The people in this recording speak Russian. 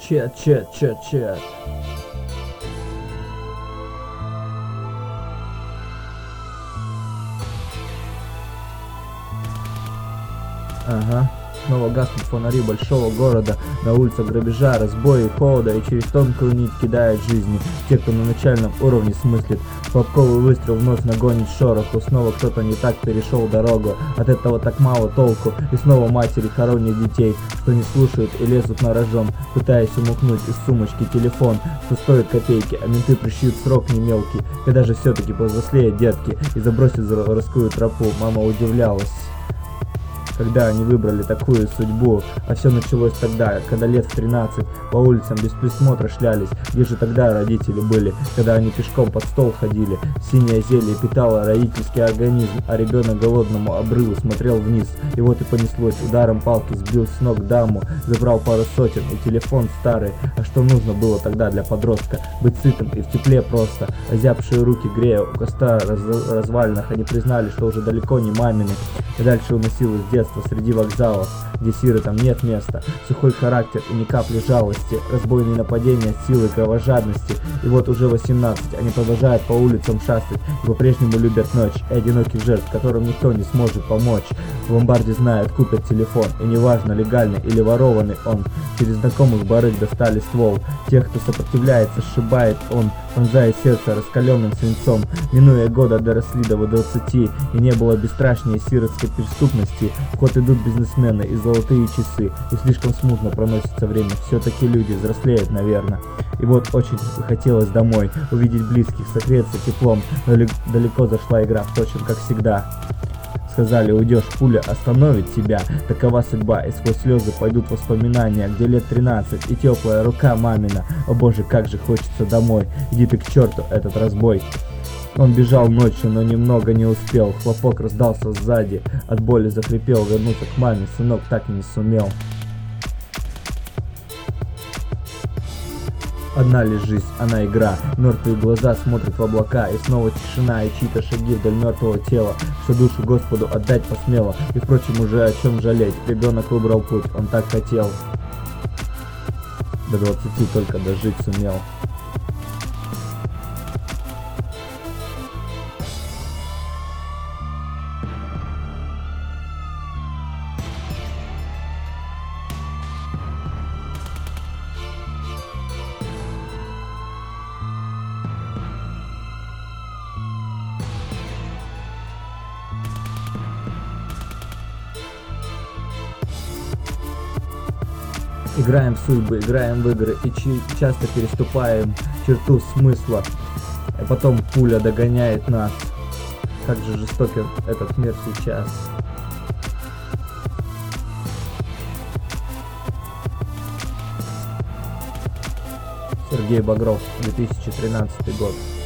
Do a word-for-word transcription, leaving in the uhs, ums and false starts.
Чет, чет, чет, чет. Ага. Снова гаснут фонари большого города. На улицах грабежа, разбои, холода. И через тонкую нить кидает жизни те, кто на начальном уровне смыслит. Хлопковый выстрел вновь нагонит шороху. Снова кто-то не так перешел дорогу. От этого так мало толку. И снова матери хоронят детей, что не слушают и лезут на рожон, пытаясь умукнуть из сумочки телефон, что стоит копейки, а менты пришьют срок не мелкий. Когда же все-таки повзрослеют детки и забросят за воровскую тропу? Мама удивлялась, когда они выбрали такую судьбу. А все началось тогда, когда лет в тринадцать по улицам без присмотра шлялись. Где же тогда родители были, когда они пешком под стол ходили? Синее зелье питало родительский организм, а ребенок голодному обрыву смотрел вниз. И вот и понеслось, ударом палки сбил с ног даму, забрал пару сотен и телефон старый. А что нужно было тогда для подростка? Быть сытым и в тепле просто. Озябшие руки грея у костра раз развалинах, они признали, что уже далеко не мамины. И дальше уносилось детство среди вокзалов, где сиротам нет места. Сухой характер и ни капли жалости, разбойные нападения, силы, кровожадности. И вот уже восемнадцать, они продолжают по улицам шастать и по-прежнему любят ночь и одиноких жертв, которым никто не сможет помочь. В ломбарде знают, купят телефон, и неважно, легальный или ворованный он. Через знакомых барыг достали ствол. Тех, кто сопротивляется, сшибает он, пронзая сердце раскаленным свинцом. Минуя года, доросли до двадцати, и не было бесстрашнее сиротской преступности. В ход идут бизнесмены и золотые часы, и слишком смутно проносится время. Все-таки люди взрослеют, наверное. И вот очень хотелось домой, увидеть близких, согреться теплом, но далеко зашла игра, впрочем, как всегда. Сказали, уйдешь, пуля остановит тебя. Такова судьба, и сквозь слезы пойдут воспоминания, где лет тринадцать и теплая рука мамина. О боже, как же хочется домой. Иди ты к черту, этот разбой. Он бежал ночью, но немного не успел. Хлопок раздался сзади, от боли захрипел. Вернуться к маме сынок так и не сумел. Одна лишь жизнь, она игра. Мертвые глаза смотрят в облака, и снова тишина, и чьи-то шаги вдоль мертвого тела, что душу Господу отдать посмело. И впрочем, уже о чем жалеть. Ребенок выбрал путь, он так хотел. До двадцати только дожить сумел. Играем в судьбы, играем в игры и часто переступаем черту смысла. А потом пуля догоняет нас. Как же жестокий этот мир сейчас. Сергей Багров, две тысячи тринадцатый год.